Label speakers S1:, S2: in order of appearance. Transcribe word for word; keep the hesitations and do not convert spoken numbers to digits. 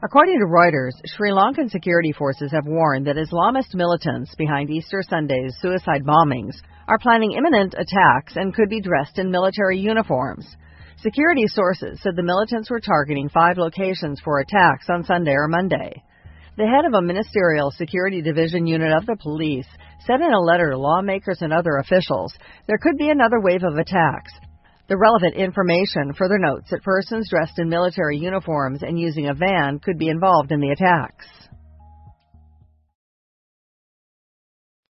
S1: According to Reuters, Sri Lankan security forces have warned that Islamist militants behind Easter Sunday's suicide bombings are planning imminent attacks and could be dressed in military uniforms. Security sources said the militants were targeting five locations for attacks on Sunday or Monday. The head of a ministerial security division unit of the police said in a letter to lawmakers and other officials there could be another wave of attacks. The relevant information further notes that persons dressed in military uniforms and using a van could be involved in the attacks.